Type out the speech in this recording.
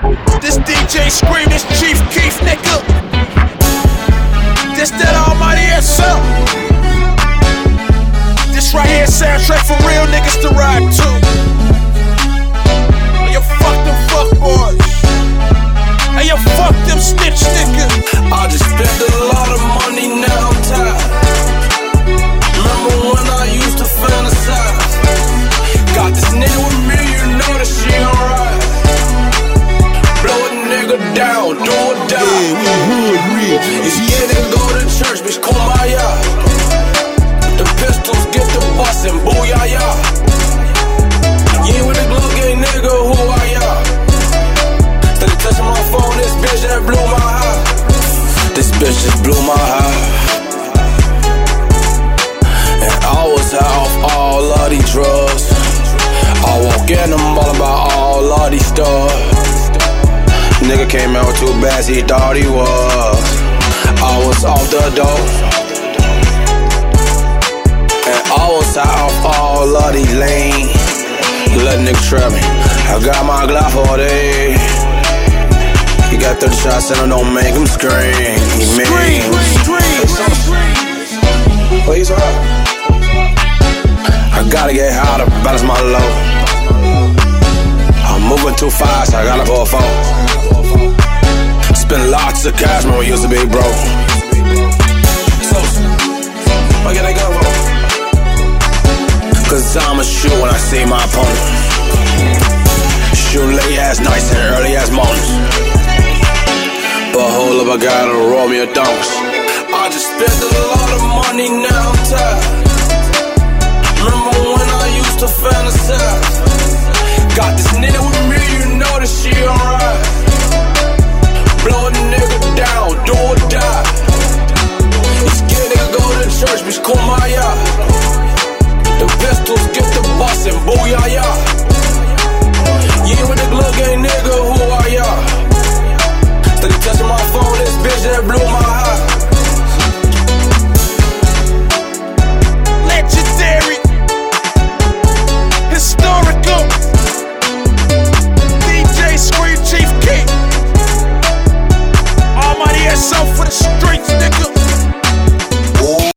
This DJ Scream, this Chief Keef, nigga. This that almighty SM. This right here soundtrack for real niggas to ride to. Hey, yo, fuck them fuck boys. Hey, yo, fuck them snitch niggas. I just spent a lot of money, now I'm tired. Remember when I used to fantasize? Got this nigga with me, you know that she alright. Blow a nigga down, do or die. You scared to go to church, bitch, kumbaya. The pistols get the bustin', booyah-ya. You ain't with the glove gang, nigga, who are ya? Steady touching my phone, this bitch that blew my high. This bitch just blew my high. And I was high off all of these drugs. I walk in the mall about all of these stores. Nigga came out too bad, he thought he was. I was off the dope. And I was high off all of these lanes. Let nigga trap me, I got my Glock 40. He got 30 shots and I don't make him scream. He made him scream. Please hard. I gotta get high to balance my load. I'm moving too fast, I gotta pull a phone. Spend lots of cash when we used to be broke. So, why can I go for? Cause I'ma shoot when I see my opponent. Shoot late ass nights and early ass mornings. But hold up, I gotta roll me a donks. I just spent a lot of money, now I'm tired. Remember when I used to fantasize? Got this nigga with me, you know that she alright. Blow a nigga down, do or die. You scared nigga go to church, bitch, kumbaya. The pistols get the bustin', booyah-ya. You ain't with the glove gang, nigga, who are ya? Steady touching my phone, this bitch that blew my